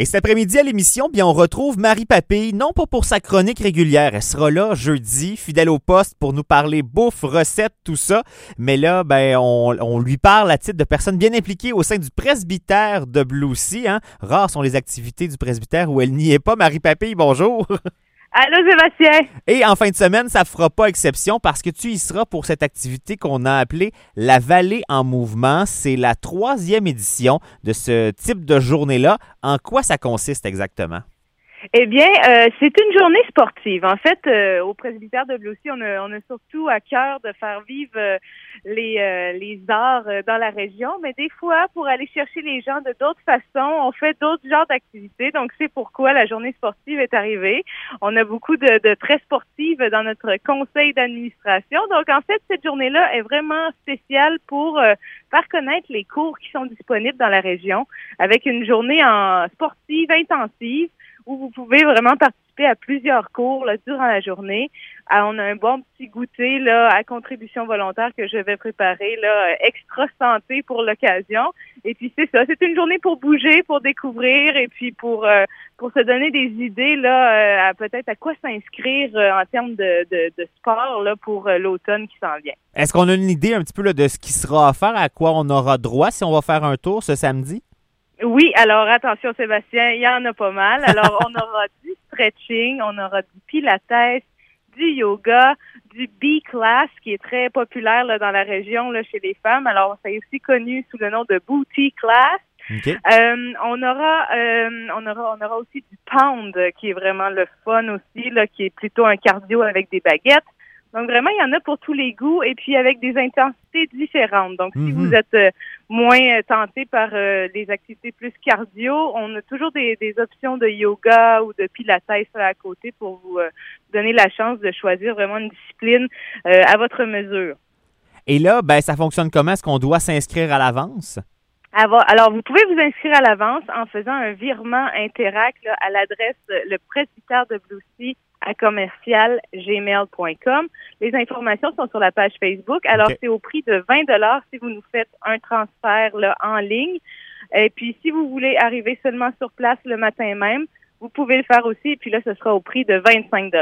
Et cet après-midi à l'émission, bien, on retrouve Marie Papille, non pas pour sa chronique régulière, elle sera là jeudi, fidèle au poste pour nous parler bouffe, recettes, tout ça. Mais là, ben, on lui parle à titre de personne bien impliquée au sein du presbytère de Blue-Sea. Hein. Rares sont les activités du presbytère où elle n'y est pas. Marie Papille, bonjour. Allô, Sébastien. Et en fin de semaine, ça ne fera pas exception parce que tu y seras pour cette activité qu'on a appelée La Vallée en mouvement. C'est la 3e édition de ce type de journée-là. En quoi ça consiste exactement? Eh bien, c'est une journée sportive. En fait, au presbytère de Blue-Sea, on a surtout à cœur de faire vivre les arts dans la région, mais des fois, pour aller chercher les gens de d'autres façons, on fait d'autres genres d'activités. Donc, c'est pourquoi la journée sportive est arrivée. On a beaucoup de très sportives dans notre conseil d'administration. Donc, en fait, cette journée-là est vraiment spéciale pour faire connaître les cours qui sont disponibles dans la région, avec une journée sportive intensive, où vous pouvez vraiment participer à plusieurs cours là, durant la journée. On a un bon petit goûter là à contribution volontaire que je vais préparer là extra santé pour l'occasion. Et puis c'est ça, c'est une journée pour bouger, pour découvrir et puis pour se donner des idées là peut-être à quoi s'inscrire en termes de sport là pour l'automne qui s'en vient. Est-ce qu'on a une idée un petit peu là, de ce qui sera offert, à quoi on aura droit si on va faire un tour ce samedi? Oui, alors attention Sébastien, il y en a pas mal. Alors on aura du stretching, on aura du pilates, du yoga, du B-class qui est très populaire là, dans la région là, chez les femmes. Alors c'est aussi connu sous le nom de booty class. Okay. On aura aussi du pound qui est vraiment le fun aussi là, qui est plutôt un cardio avec des baguettes. Donc, vraiment, il y en a pour tous les goûts et puis avec des intensités différentes. Donc, si vous êtes moins tenté par des activités plus cardio, on a toujours des options de yoga ou de pilates à côté pour vous donner la chance de choisir vraiment une discipline à votre mesure. Et là, ben, ça fonctionne comment? Est-ce qu'on doit s'inscrire à l'avance? Alors, vous pouvez vous inscrire à l'avance en faisant un virement Interac là, à l'adresse le presbytère de Blue-Sea à commercial@gmail.com. Les informations sont sur la page Facebook. Alors, C'est au prix de 20 si vous nous faites un transfert là, en ligne. Et puis, si vous voulez arriver seulement sur place le matin même, vous pouvez le faire aussi. Et puis là, ce sera au prix de 25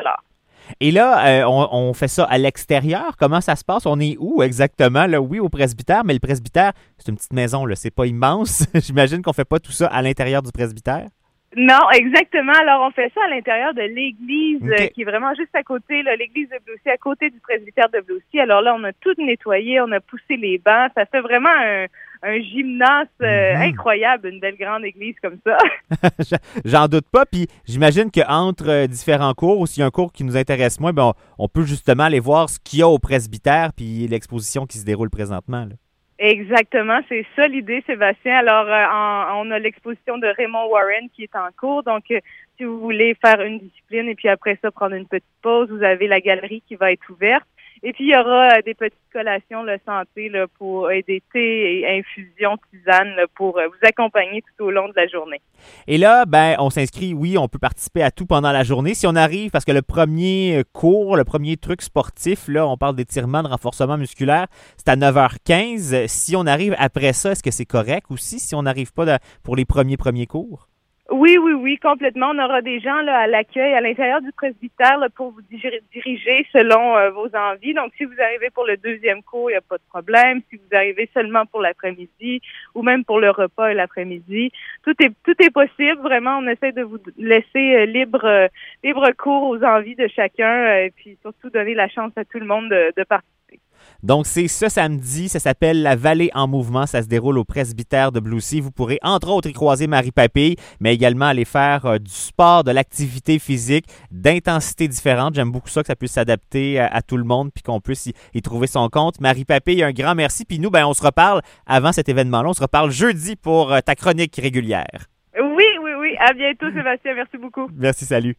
Et là, on fait ça à l'extérieur. Comment ça se passe? On est où exactement? Là, oui, au presbytère, mais le presbytère, c'est une petite maison, là, c'est pas immense. J'imagine qu'on fait pas tout ça à l'intérieur du presbytère. Non, exactement. Alors, on fait ça à l'intérieur de l'église qui est vraiment juste à côté, là, l'église de Blue-Sea, à côté du presbytère de Blue-Sea. Alors là, on a tout nettoyé, on a poussé les bancs. Ça fait vraiment un gymnase incroyable, une belle grande église comme ça. J'en doute pas. Puis j'imagine qu'entre différents cours, ou s'il y a un cours qui nous intéresse moins, ben on peut justement aller voir ce qu'il y a au presbytère puis l'exposition qui se déroule présentement, là. Exactement, c'est ça l'idée, Sébastien. Alors, on a l'exposition de Raymond Warren qui est en cours. Donc, si vous voulez faire une discipline et puis après ça, prendre une petite pause, vous avez la galerie qui va être ouverte. Et puis, il y aura des petites collations santé là, pour des thés et infusions, tisanes là, pour vous accompagner tout au long de la journée. Et là, ben, on s'inscrit, oui, on peut participer à tout pendant la journée. Si on arrive, parce que le premier cours, le premier truc sportif, là, on parle d'étirement, de renforcement musculaire, c'est à 9h15. Si on arrive après ça, est-ce que c'est correct aussi si on n'arrive pas pour les premiers cours? Oui, complètement. On aura des gens là à l'accueil, à l'intérieur du presbytère là, pour vous diriger selon vos envies. Donc, si vous arrivez pour le 2e cours, il n'y a pas de problème. Si vous arrivez seulement pour l'après-midi ou même pour le repas l'après-midi, tout est possible. Vraiment, on essaie de vous laisser libre cours aux envies de chacun et puis surtout donner la chance à tout le monde de participer. Donc, c'est ce samedi, ça s'appelle La Vallée en mouvement, ça se déroule au presbytère de Blue-Sea. Vous pourrez, entre autres, y croiser Marie Papille, mais également aller faire du sport, de l'activité physique, d'intensité différente. J'aime beaucoup ça, que ça puisse s'adapter à tout le monde puis qu'on puisse y trouver son compte. Marie Papille, un grand merci. Puis nous, ben, on se reparle avant cet événement-là. On se reparle jeudi pour ta chronique régulière. Oui. À bientôt, Sébastien. Merci beaucoup. Merci, salut.